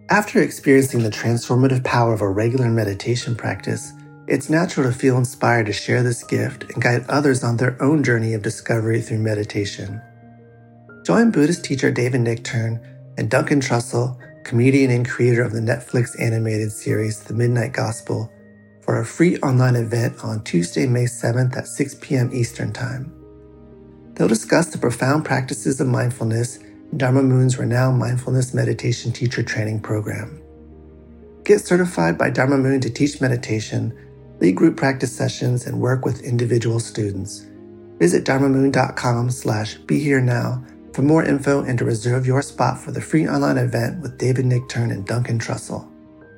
After experiencing the transformative power of a regular meditation practice, it's natural to feel inspired to share this gift and guide others on their own journey of discovery through meditation. Join Buddhist teacher David Nichtern and Duncan Trussell, comedian and creator of the Netflix animated series The Midnight Gospel, for a free online event on Tuesday, May 7th at 6 p.m. Eastern Time. They'll discuss the profound practices of mindfulness in Dharma Moon's renowned mindfulness meditation teacher training program. Get certified by Dharma Moon to teach meditation, lead group practice sessions, and work with individual students. Visit dharmamoon.com/beherenow for more info and to reserve your spot for the free online event with David Nichtern and Duncan Trussell.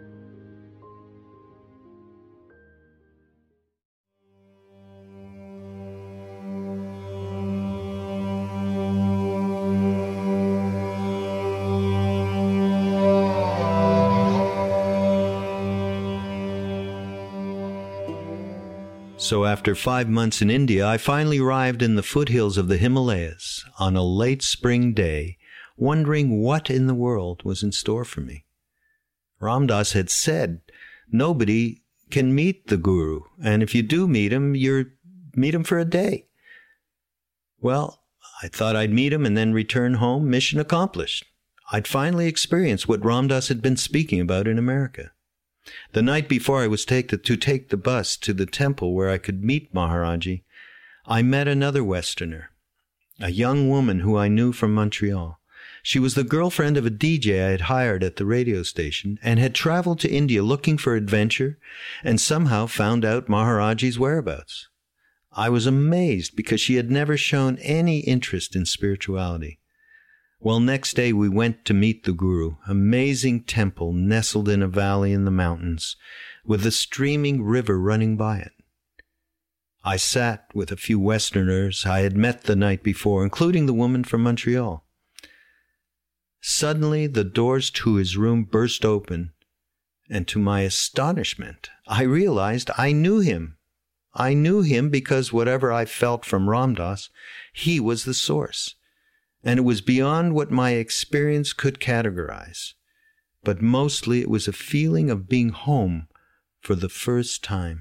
So after 5 months in India, I finally arrived in the foothills of the Himalayas on a late spring day, wondering what in the world was in store for me. Ram Dass had said, nobody can meet the Guru, and if you do meet him, you meet him for a day. Well, I thought I'd meet him and then return home, mission accomplished. I'd finally experienced what Ram Dass had been speaking about in America. The night before I was to take the bus to the temple where I could meet Maharaji, I met another Westerner, a young woman who I knew from Montreal. She was the girlfriend of a DJ I had hired at the radio station and had traveled to India looking for adventure and somehow found out Maharaji's whereabouts. I was amazed because she had never shown any interest in spirituality. Well, next day we went to meet the Guru, amazing temple nestled in a valley in the mountains, with a streaming river running by it. I sat with a few Westerners I had met the night before, including the woman from Montreal. Suddenly, the doors to his room burst open, and to my astonishment, I realized I knew him. I knew him because whatever I felt from Ram Dass, he was the source. And it was beyond what my experience could categorize. But mostly it was a feeling of being home for the first time.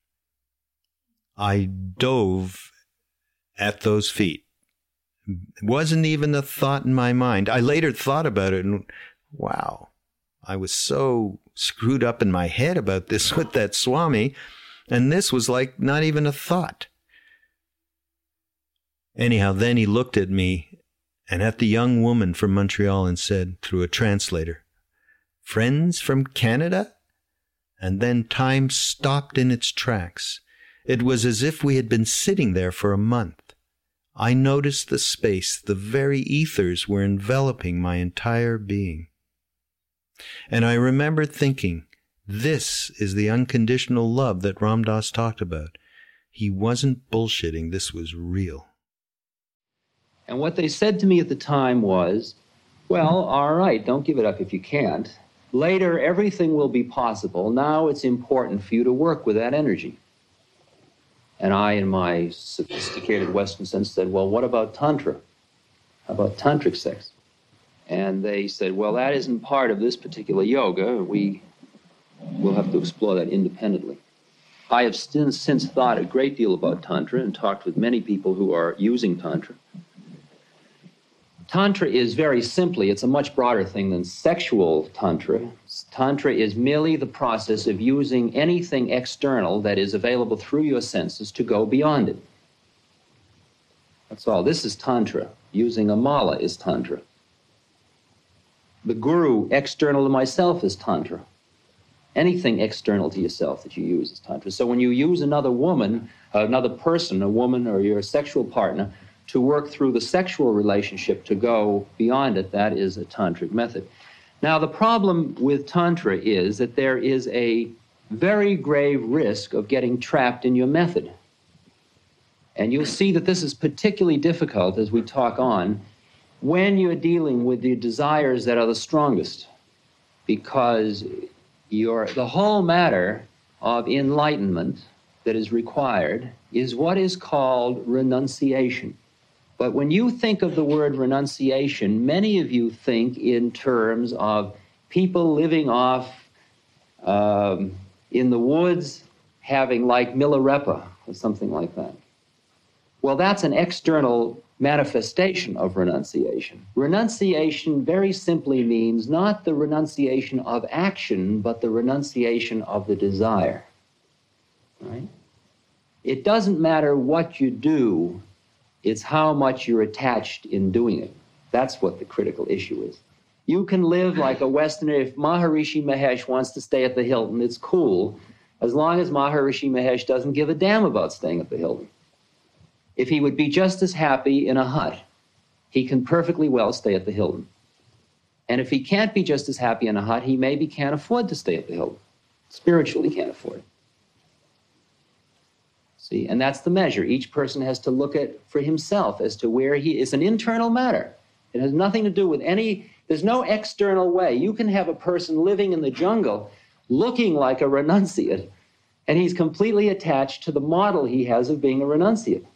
I dove at those feet. It wasn't even a thought in my mind. I later thought about it and, wow, I was so screwed up in my head about this with that Swami, and this was like not even a thought. Anyhow, then he looked at me and at the young woman from Montreal and said, through a translator, "Friends from Canada?" And then time stopped in its tracks. It was as if we had been sitting there for a month. I noticed the space, the very ethers were enveloping my entire being. And I remember thinking, this is the unconditional love that Ram Dass talked about. He wasn't bullshitting, this was real. And what they said to me at the time was, well, all right, don't give it up if you can't. Later, everything will be possible. Now it's important for you to work with that energy. And I, in my sophisticated Western sense, said, well, what about Tantra? How about tantric sex? And they said, well, that isn't part of this particular yoga. We will have to explore that independently. I have since thought a great deal about Tantra and talked with many people who are using Tantra. Tantra is very simply, it's a much broader thing than sexual Tantra. Tantra is merely the process of using anything external that is available through your senses to go beyond it. That's all. This is Tantra. Using a mala is Tantra. The Guru, external to myself, is Tantra. Anything external to yourself that you use is Tantra. So when you use another woman, another person, a woman or your sexual partner, to work through the sexual relationship to go beyond it, that is a tantric method. Now, the problem with Tantra is that there is a very grave risk of getting trapped in your method. And you'll see that this is particularly difficult as we talk on when you're dealing with the desires that are the strongest, because the whole matter of enlightenment that is required is what is called renunciation. But when you think of the word renunciation, many of you think in terms of people living off in the woods, having like Milarepa or something like that. Well, that's an external manifestation of renunciation. Renunciation very simply means not the renunciation of action, but the renunciation of the desire. Right? It doesn't matter what you do, it's how much you're attached in doing it. That's what the critical issue is. You can live like a Westerner. If Maharishi Mahesh wants to stay at the Hilton, it's cool, as long as Maharishi Mahesh doesn't give a damn about staying at the Hilton. If he would be just as happy in a hut, he can perfectly well stay at the Hilton. And if he can't be just as happy in a hut, he maybe can't afford to stay at the Hilton. Spiritually can't afford it. See, and that's the measure. Each person has to look at for himself as to where he is. An internal matter. It has nothing to do with there's no external way. You can have a person living in the jungle looking like a renunciate, and he's completely attached to the model he has of being a renunciate.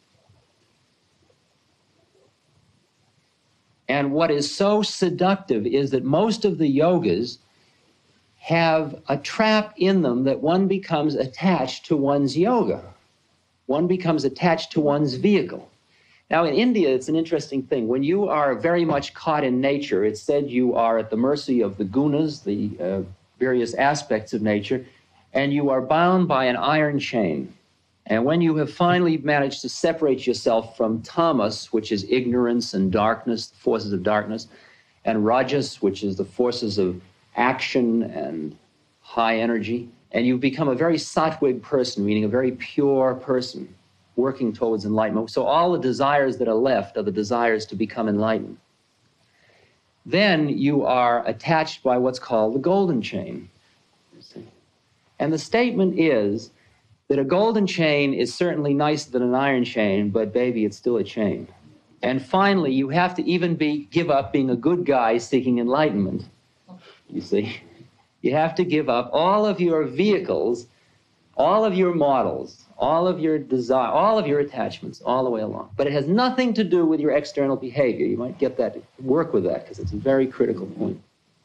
And what is so seductive is that most of the yogas have a trap in them that one becomes attached to one's yoga. One becomes attached to one's vehicle. Now, in India, it's an interesting thing. When you are very much caught in nature, it's said you are at the mercy of the gunas, the various aspects of nature, and you are bound by an iron chain. And when you have finally managed to separate yourself from tamas, which is ignorance and darkness, the forces of darkness, and rajas, which is the forces of action and high energy, and you've become a very sattvic person, meaning a very pure person, working towards enlightenment. So all the desires that are left are the desires to become enlightened. Then you are attached by what's called the golden chain. And the statement is that a golden chain is certainly nicer than an iron chain, but baby, it's still a chain. And finally, you have to even give up being a good guy seeking enlightenment. You see? You have to give up all of your vehicles, all of your models, all of your desire, all of your attachments, all the way along. But it has nothing to do with your external behavior. You might get that, work with that, because it's a very critical point.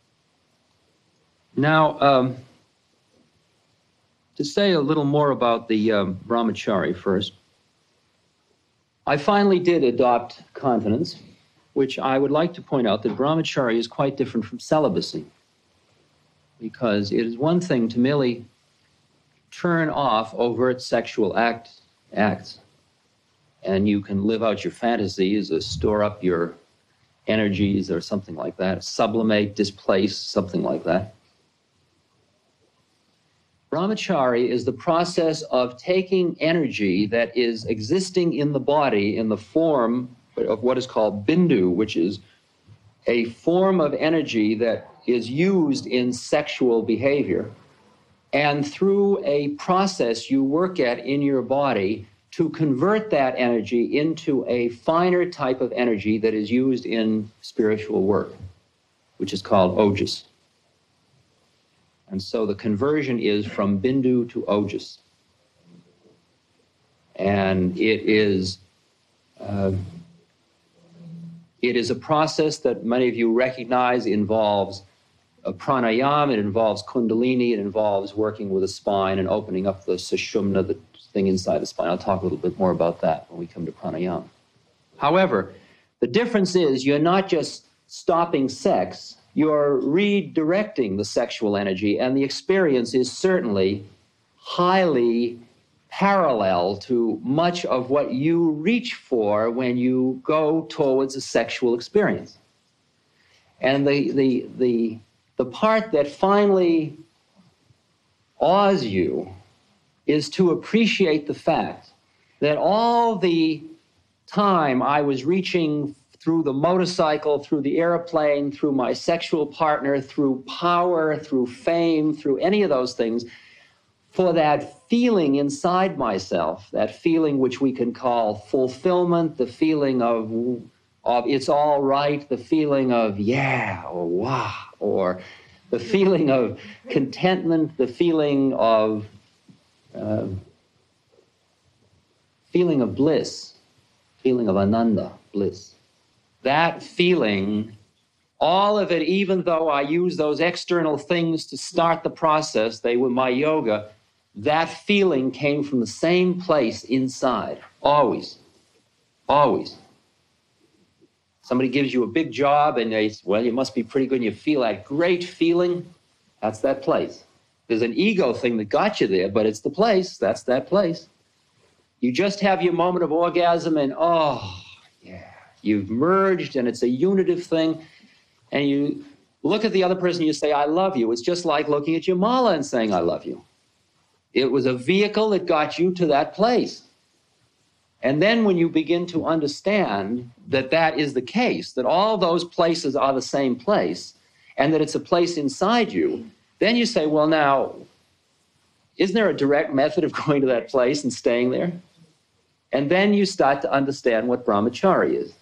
Now, to say a little more about the brahmachari first, I finally did adopt continence, which I would like to point out that brahmachari is quite different from celibacy, because it is one thing to merely turn off overt sexual acts, and you can live out your fantasies or store up your energies or something like that, sublimate, displace, something like that. Brahmachari is the process of taking energy that is existing in the body in the form of what is called bindu, which is a form of energy that is used in sexual behavior, and through a process you work at in your body to convert that energy into a finer type of energy that is used in spiritual work, which is called ojas. And so the conversion is from bindu to ojas. And it is a process that many of you recognize involves pranayama, it involves kundalini, it involves working with the spine and opening up the sushumna, the thing inside the spine. I'll talk a little bit more about that when we come to pranayama. However, the difference is you're not just stopping sex, you're redirecting the sexual energy, and the experience is certainly highly parallel to much of what you reach for when you go towards a sexual experience. And the part that finally awes you is to appreciate the fact that all the time I was reaching through the motorcycle, through the airplane, through my sexual partner, through power, through fame, through any of those things, for that feeling inside myself, that feeling which we can call fulfillment, the feeling of it's all right, the feeling of yeah or wow, or the feeling of contentment, the feeling of bliss, feeling of ananda, bliss. That feeling All of it, even though I use those external things to start the process, they were my yoga, that feeling came from the same place inside, always, always. Somebody gives you a big job and they say, well, you must be pretty good, and you feel that great feeling. That's that place. There's an ego thing that got you there, but it's the place. That's that place. You just have your moment of orgasm and, oh, yeah, you've merged and it's a unitive thing. And you look at the other person and you say, I love you. It's just like looking at your mala and saying, I love you. It was a vehicle that got you to that place. And then when you begin to understand that that is the case, that all those places are the same place, and that it's a place inside you, then you say, well, now, isn't there a direct method of going to that place and staying there? And then you start to understand what brahmachari is.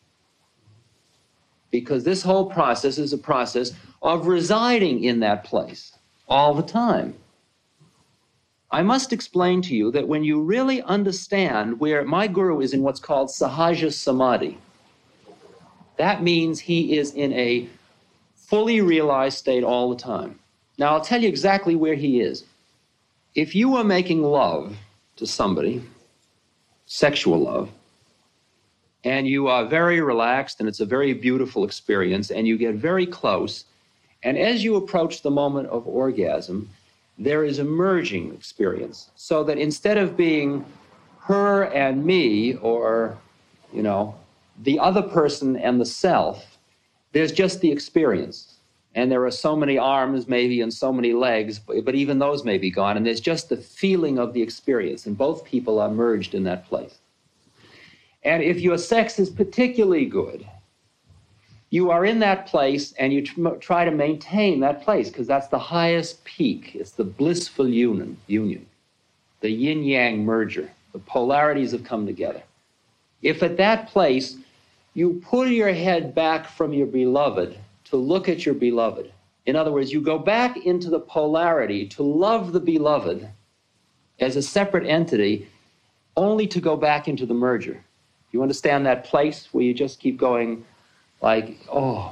Because this whole process is a process of residing in that place all the time. I must explain to you that when you really understand where my guru is in what's called sahaja samadhi, that means he is in a fully realized state all the time. Now, I'll tell you exactly where he is. If you are making love to somebody, sexual love, and you are very relaxed and it's a very beautiful experience and you get very close, and as you approach the moment of orgasm, there is a merging experience, so that instead of being her and me, or, you know, the other person and the self, there's just the experience. And there are so many arms maybe and so many legs, but even those may be gone, and there's just the feeling of the experience, and both people are merged in that place. And if your sex is particularly good, you are in that place and you try to maintain that place, because that's the highest peak. It's the blissful union, the yin-yang merger. The polarities have come together. If at that place you pull your head back from your beloved to look at your beloved, in other words, you go back into the polarity to love the beloved as a separate entity, only to go back into the merger. You understand that place where you just keep going like, oh,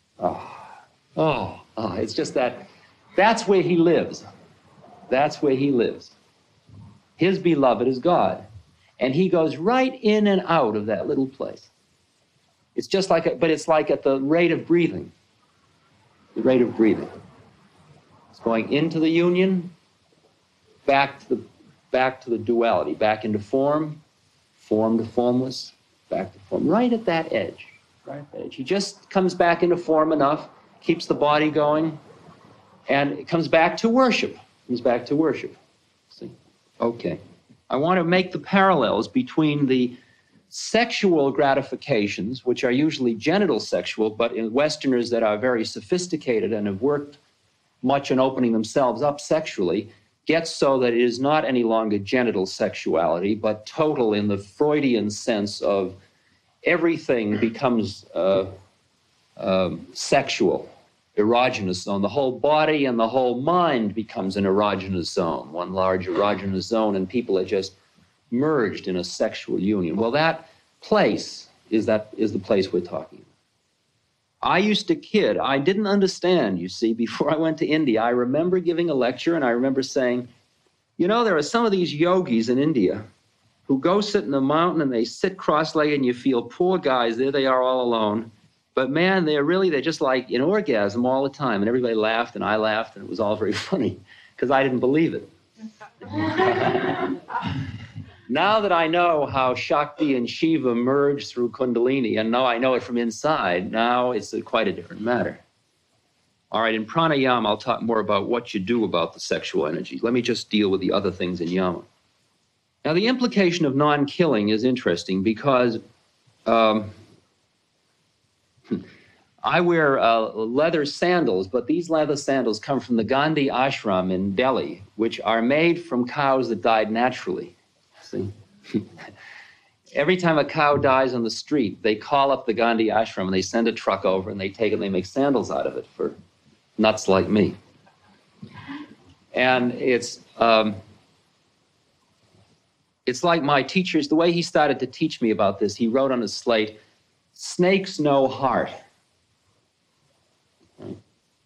it's just that, that's where he lives. That's where he lives. His beloved is God. And he goes right in and out of that little place. It's just like, but it's like at the rate of breathing. The rate of breathing. It's going into the union, back to the duality, back into form to formless, back to form, right at that edge. Right? He just comes back into form enough, keeps the body going, and it comes back to worship. See? Okay. I want to make the parallels between the sexual gratifications, which are usually genital sexual, but in Westerners that are very sophisticated and have worked much on opening themselves up sexually, gets so that it is not any longer genital sexuality, but total in the Freudian sense of everything becomes sexual, erogenous zone. The whole body and the whole mind becomes an erogenous zone, one large erogenous zone, and people are just merged in a sexual union. Well, that place is the place we're talking about. I used to kid. I didn't understand, you see, before I went to India. I remember giving a lecture, and I remember saying, you know, there are some of these yogis in India who go sit in the mountain and they sit cross-legged and you feel poor guys, there they are all alone. But man, they're just like in orgasm all the time. And everybody laughed and I laughed and it was all very funny because I didn't believe it. Now that I know how Shakti and Shiva merge through Kundalini, and now I know it from inside, now it's quite a different matter. All right, in pranayama, I'll talk more about what you do about the sexual energy. Let me just deal with the other things in yama. Now, the implication of non-killing is interesting because I wear leather sandals, but these leather sandals come from the Gandhi ashram in Delhi, which are made from cows that died naturally. See? Every time a cow dies on the street, they call up the Gandhi ashram and they send a truck over and they take it and they make sandals out of it for nuts like me. And it's like my teachers, the way he started to teach me about this, he wrote on his slate, snakes know heart.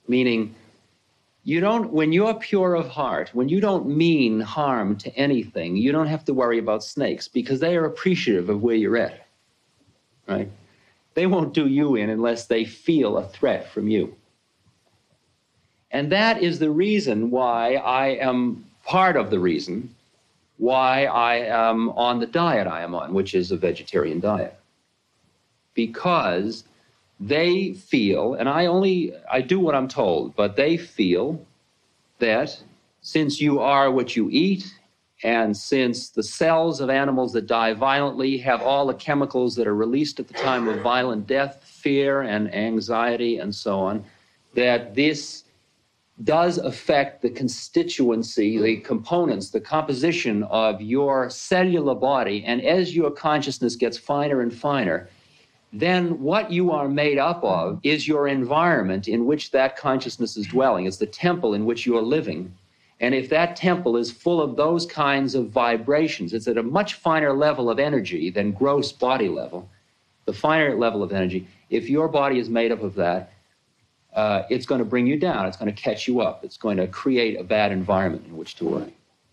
meaning when you're pure of heart, when you don't mean harm to anything, you don't have to worry about snakes because they are appreciative of where you're at, right? They won't do you in unless they feel a threat from you. And that is the reason why part of the reason why I am on the diet I am on, which is a vegetarian diet. Because they feel, and I do what I'm told, but they feel that since you are what you eat, and since the cells of animals that die violently have all the chemicals that are released at the time of violent death, fear and anxiety and so on, that this does affect the constituency, the components, the composition of your cellular body. And as your consciousness gets finer and finer, then what you are made up of is your environment in which that consciousness is dwelling. It's the temple in which you are living. And if that temple is full of those kinds of vibrations, it's at a much finer level of energy than gross body level, the finer level of energy. If your body is made up of that, it's going to bring you down. It's going to catch you up. It's going to create a bad environment in which to work.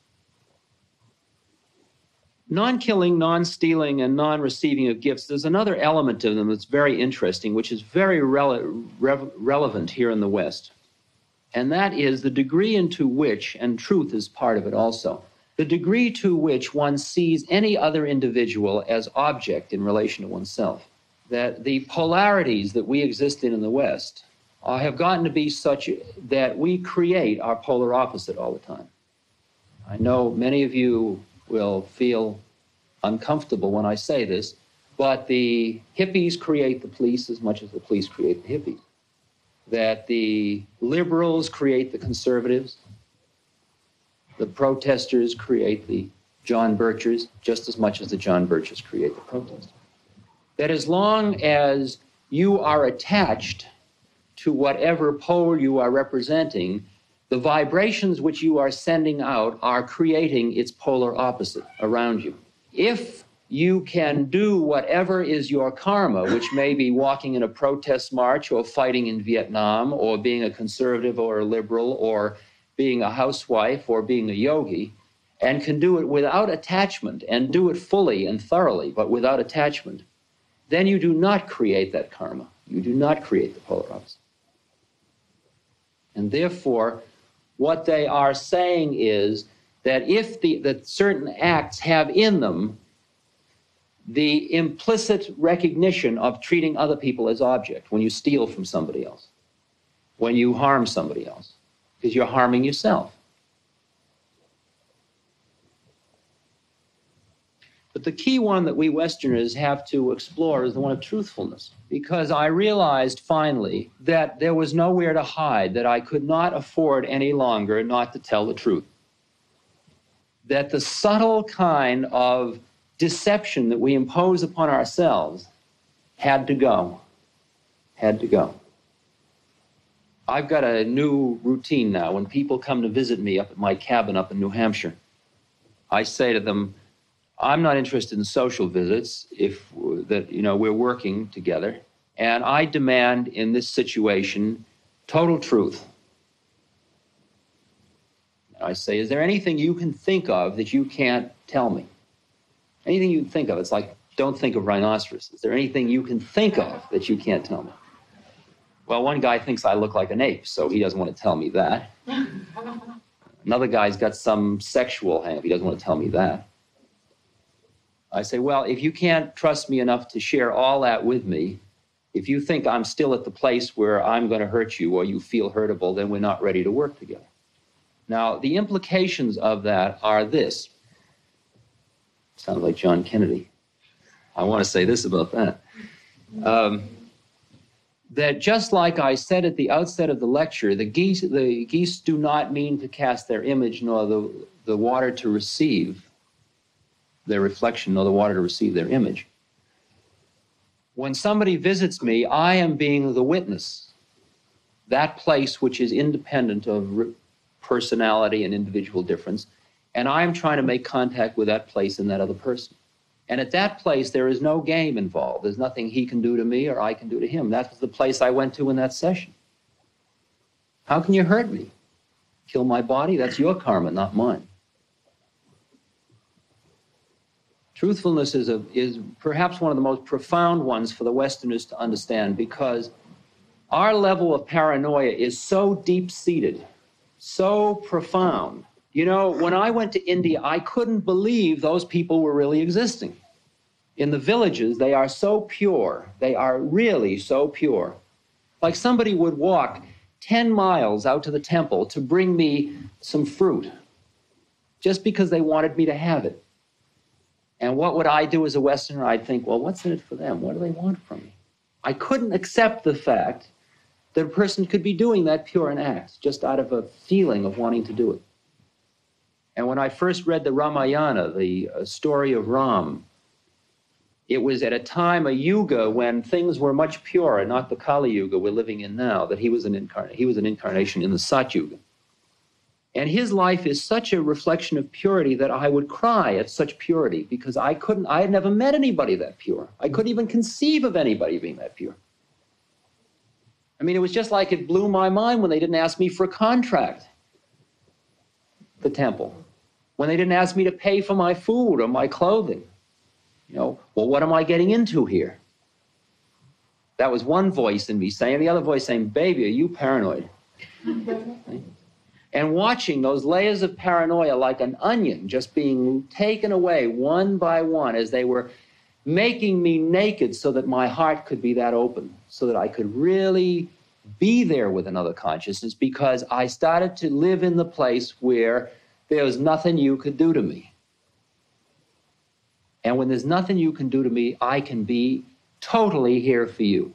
Non-killing, non-stealing, and non-receiving of gifts, there's another element to them that's very interesting, which is very relevant here in the West. And that is the degree into which, and truth is part of it also, the degree to which one sees any other individual as object in relation to oneself. That the polarities that we exist in the West have gotten to be such that we create our polar opposite all the time. I know many of you will feel uncomfortable when I say this, but the hippies create the police as much as the police create the hippies. That the liberals create the conservatives, the protesters create the John Birchers just as much as the John Birchers create the protesters. That as long as you are attached to whatever pole you are representing, the vibrations which you are sending out are creating its polar opposite around you. If you can do whatever is your karma, which may be walking in a protest march or fighting in Vietnam or being a conservative or a liberal or being a housewife or being a yogi, and can do it without attachment and do it fully and thoroughly, but without attachment, then you do not create that karma. You do not create the polar opposite. And therefore, what they are saying is that if that certain acts have in them the implicit recognition of treating other people as object, when you steal from somebody else, when you harm somebody else, because you're harming yourself. But the key one that we Westerners have to explore is the one of truthfulness, because I realized finally that there was nowhere to hide, that I could not afford any longer not to tell the truth. That the subtle kind of deception that we impose upon ourselves had to go, had to go. I've got a new routine now. When people come to visit me up at my cabin up in New Hampshire, I say to them, I'm not interested in social visits we're working together. And I demand in this situation total truth. I say, is there anything you can think of that you can't tell me? Anything you can think of. It's like, don't think of rhinoceros. Is there anything you can think of that you can't tell me? Well, one guy thinks I look like an ape, so he doesn't want to tell me that. Another guy's got some sexual hang-up. He doesn't want to tell me that. I say, well, if you can't trust me enough to share all that with me, if you think I'm still at the place where I'm going to hurt you or you feel hurtable, then we're not ready to work together. Now, the implications of that are this. Sounds like John Kennedy. I want to say this about that. That just like I said at the outset of the lecture, the geese do not mean to cast their image, nor the water to receive their reflection, nor the water to receive their image. When somebody visits me, I am being the witness, that place which is independent of personality and individual difference, and I'm trying to make contact with that place and that other person. And at that place, there is no game involved. There's nothing he can do to me or I can do to him. That's the place I went to in that session. How can you hurt me? Kill my body? That's your karma, not mine. Truthfulness is perhaps one of the most profound ones for the Westerners to understand, because our level of paranoia is so deep-seated, so profound. You know, when I went to India, I couldn't believe those people were really existing. In the villages, they are so pure. They are really so pure. Like somebody would walk 10 miles out to the temple to bring me some fruit just because they wanted me to have it. And what would I do as a Westerner? I'd think, well, what's in it for them? What do they want from me? I couldn't accept the fact that a person could be doing that pure an act just out of a feeling of wanting to do it. And when I first read the Ramayana, the story of Ram, it was at a time, a yuga, when things were much purer, not the Kali Yuga we're living in now, that he was an incarnation in the Sat Yuga. And his life is such a reflection of purity that I would cry at such purity, because I had never met anybody that pure. I couldn't even conceive of anybody being that pure. I mean, it was just like it blew my mind when they didn't ask me for a contract, the temple. When they didn't ask me to pay for my food or my clothing. You know, well, what am I getting into here? That was one voice in me saying, the other voice saying, baby, are you paranoid? And watching those layers of paranoia like an onion just being taken away one by one as they were making me naked so that my heart could be that open, so that I could really be there with another consciousness, because I started to live in the place where there was nothing you could do to me. And when there's nothing you can do to me, I can be totally here for you.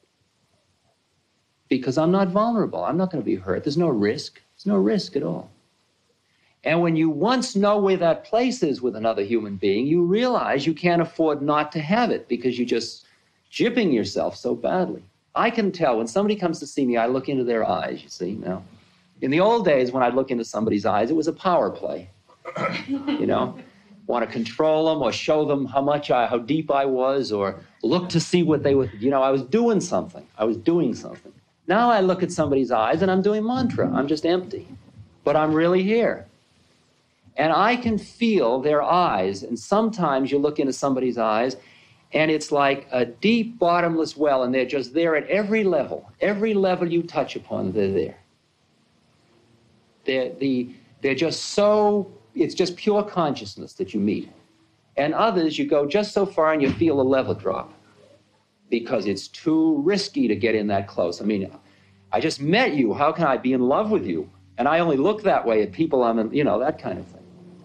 Because I'm not vulnerable. I'm not going to be hurt. There's no risk. There's no risk at all. And when you once know where that place is with another human being, you realize you can't afford not to have it, because you're just gypping yourself so badly. I can tell when somebody comes to see me, I look into their eyes, you see, now. In the old days, when I'd look into somebody's eyes, it was a power play, you know. Want to control them or show them how deep I was, or look to see what they would, you know, I was doing something. Now I look at somebody's eyes and I'm doing mantra. I'm just empty, but I'm really here. And I can feel their eyes. And sometimes you look into somebody's eyes and it's like a deep bottomless well, and they're just there at every level. Every level you touch upon, they're there. They're just so, it's just pure consciousness that you meet. And others, you go just so far and you feel a level drop because it's too risky to get in that close. I mean, I just met you. How can I be in love with you? And I only look that way at people I'm in, you know, that kind of thing.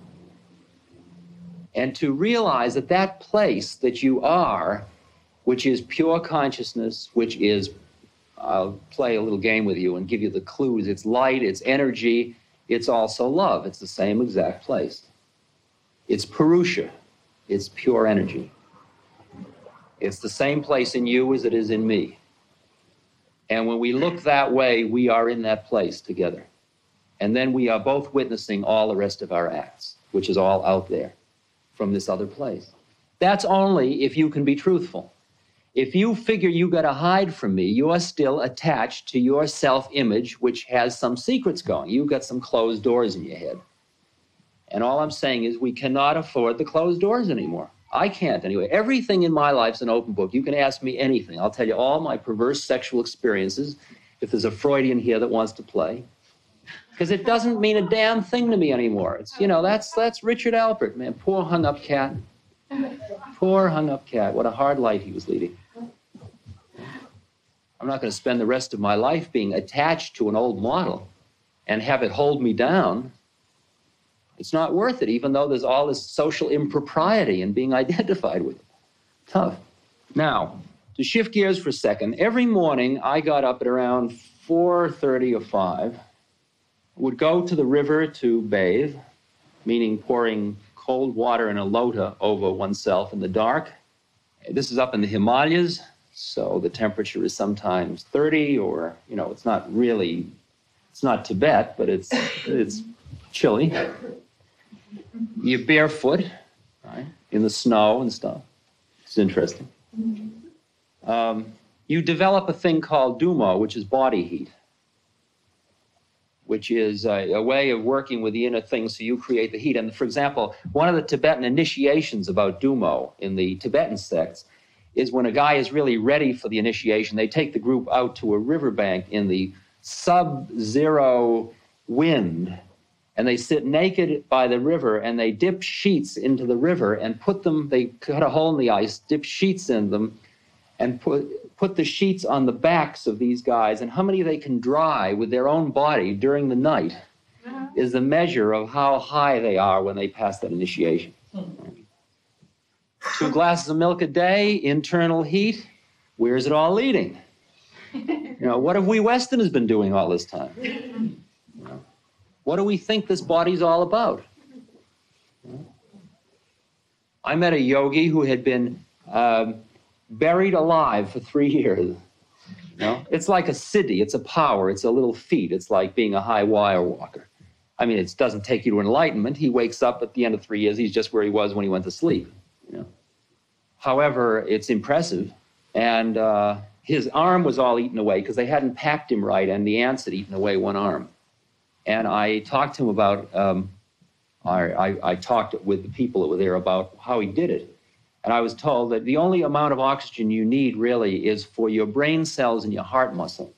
And to realize that that place that you are, which is pure consciousness, which is, I'll play a little game with you and give you the clues. It's light, it's energy, it's also love. It's the same exact place. It's Purusha. It's pure energy. It's the same place in you as it is in me. And when we look that way, we are in that place together. And then we are both witnessing all the rest of our acts, which is all out there from this other place. That's only if you can be truthful. If you figure you got to hide from me, you are still attached to your self-image, which has some secrets going. You've got some closed doors in your head. And all I'm saying is we cannot afford the closed doors anymore. I can't anyway. Everything in my life's an open book. You can ask me anything. I'll tell you all my perverse sexual experiences, if there's a Freudian here that wants to play. Because it doesn't mean a damn thing to me anymore. It's, you know, that's Richard Alpert, man. Poor hung-up cat. Poor hung-up cat. What a hard life he was leading. I'm not going to spend the rest of my life being attached to an old model and have it hold me down. It's not worth it, even though there's all this social impropriety in being identified with it. Tough. Now, to shift gears for a second, every morning I got up at around 4:30 or 5, would go to the river to bathe, meaning pouring cold water in a lota over oneself in the dark. This is up in the Himalayas, so the temperature is sometimes 30, or, you know, it's not really, it's not Tibet, but it's chilly. You're barefoot, right, in the snow and stuff. It's interesting. You develop a thing called Duma, which is body heat. which is a way of working with the inner things so you create the heat. And for example, one of the Tibetan initiations about Dumo in the Tibetan sects is when a guy is really ready for the initiation, they take the group out to a riverbank in the sub-zero wind, and they sit naked by the river, and they dip sheets into the river and they cut a hole in the ice, dip sheets in them, and put the sheets on the backs of these guys, and how many they can dry with their own body during the night is the measure of how high they are when they pass that initiation. 2 glasses of milk a day, internal heat. Where's it all leading? What have we Westerners been doing all this time? What do we think this body's all about? I met a yogi who had been buried alive for 3 years. It's like a siddhi, it's a power, it's a little feat. It's like being a high wire walker. I mean, it doesn't take you to enlightenment. He wakes up at the end of 3 years, he's just where he was when he went to sleep. However, it's impressive. And his arm was all eaten away because they hadn't packed him right, and the ants had eaten away one arm. And I talked to him about, I talked with the people that were there about how he did it. And I was told that the only amount of oxygen you need really is for your brain cells and your heart muscle.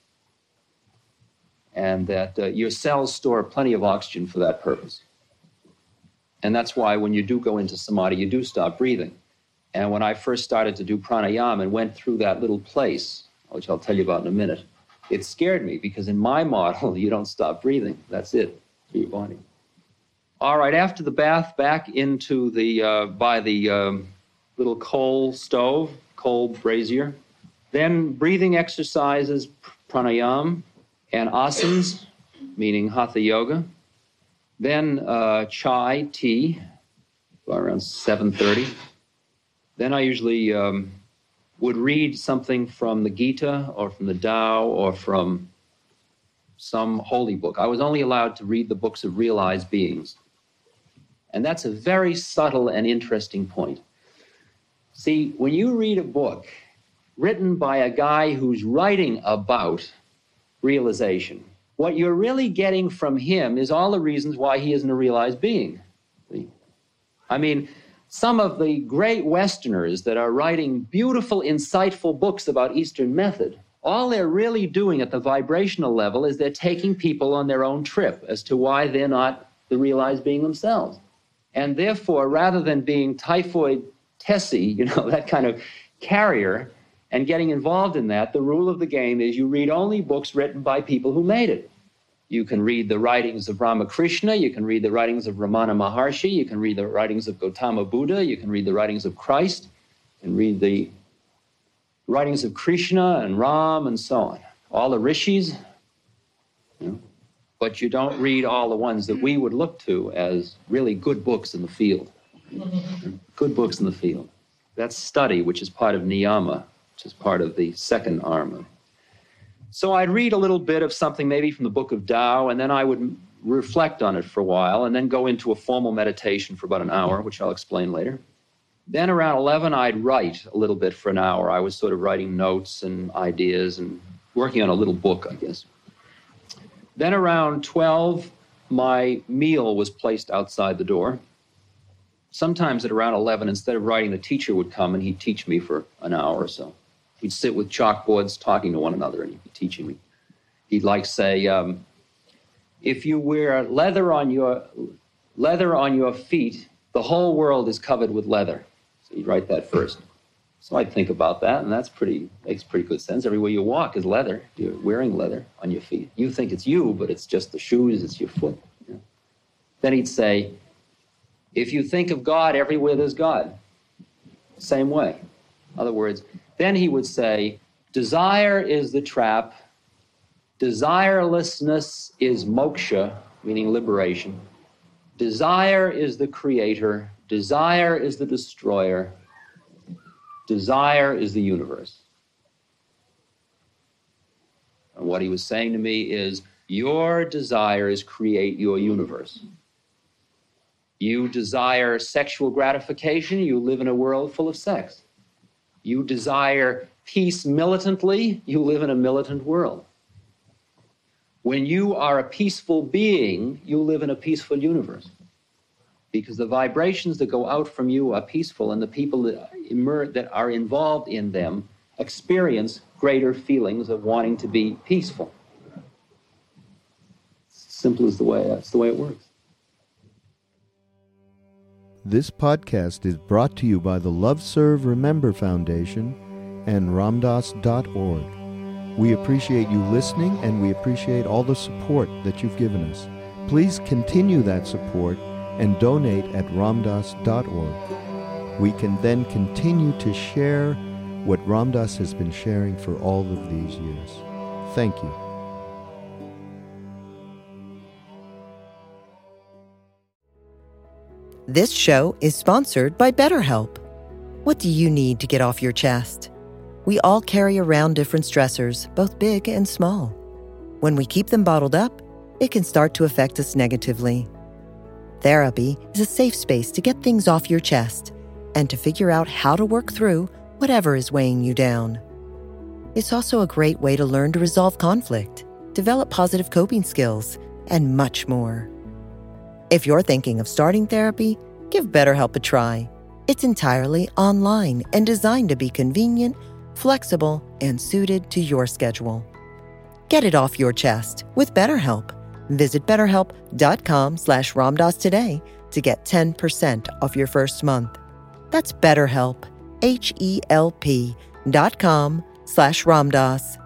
And that your cells store plenty of oxygen for that purpose. And that's why when you do go into samadhi, you do stop breathing. And when I first started to do pranayama and went through that little place, which I'll tell you about in a minute, it scared me because in my model, you don't stop breathing. That's it for your body. All right, after the bath, back into by the little coal stove, coal brazier. Then breathing exercises, pranayama, and asanas, meaning hatha yoga. Then chai, tea, around 7:30. Then I usually would read something from the Gita or from the Tao or from some holy book. I was only allowed to read the books of realized beings. And that's a very subtle and interesting point. See, when you read a book written by a guy who's writing about realization, what you're really getting from him is all the reasons why he isn't a realized being. See? I mean, some of the great Westerners that are writing beautiful, insightful books about Eastern method, all they're really doing at the vibrational level is they're taking people on their own trip as to why they're not the realized being themselves. And therefore, rather than being typhoid Tessie, that kind of carrier, and getting involved in that, the rule of the game is you read only books written by people who made it. You can read the writings of Ramakrishna, you can read the writings of Ramana Maharshi, you can read the writings of Gautama Buddha, you can read the writings of Christ, you can read the writings of Krishna and Ram and so on. All the rishis, but you don't read all the ones that we would look to as really good books in the field. Good books in the field. That's study, which is part of niyama, which is part of the second arm. So I'd read a little bit of something maybe from the book of Tao, and then I would reflect on it for a while, and then go into a formal meditation for about an hour, which I'll explain later. Then around 11, I'd write a little bit for an hour. I was sort of writing notes and ideas and working on a little book, I guess. Then around 12, my meal was placed outside the door. Sometimes at around 11, instead of writing, the teacher would come and he'd teach me for an hour or so. We'd sit with chalkboards talking to one another, and he'd be teaching me. He'd say, if you wear leather on your feet, the whole world is covered with leather. So he'd write that first. So I'd think about that, and makes pretty good sense. Everywhere you walk is leather. You're wearing leather on your feet. You think it's you, but it's just the shoes, it's your foot. Then he'd say, if you think of God, everywhere there's God. Same way. In other words, then he would say, desire is the trap, desirelessness is moksha, meaning liberation, desire is the creator, desire is the destroyer, desire is the universe. And what he was saying to me is, your desires create your universe. You desire sexual gratification, you live in a world full of sex. You desire peace militantly, you live in a militant world. When you are a peaceful being, you live in a peaceful universe, because the vibrations that go out from you are peaceful, and the people that are involved in them experience greater feelings of wanting to be peaceful. Simple as that's the way it works. This podcast is brought to you by the Love Serve Remember Foundation and Ramdas.org. We appreciate you listening, and we appreciate all the support that you've given us. Please continue that support and donate at Ramdas.org. We can then continue to share what Ramdas has been sharing for all of these years. Thank you. This show is sponsored by BetterHelp. What do you need to get off your chest? We all carry around different stressors, both big and small. When we keep them bottled up, it can start to affect us negatively. Therapy is a safe space to get things off your chest and to figure out how to work through whatever is weighing you down. It's also a great way to learn to resolve conflict, develop positive coping skills, and much more. If you're thinking of starting therapy, give BetterHelp a try. It's entirely online and designed to be convenient, flexible, and suited to your schedule. Get it off your chest with BetterHelp. Visit BetterHelp.com/Ramdas today to get 10% off your first month. That's BetterHelp, HELP.com/Ramdas.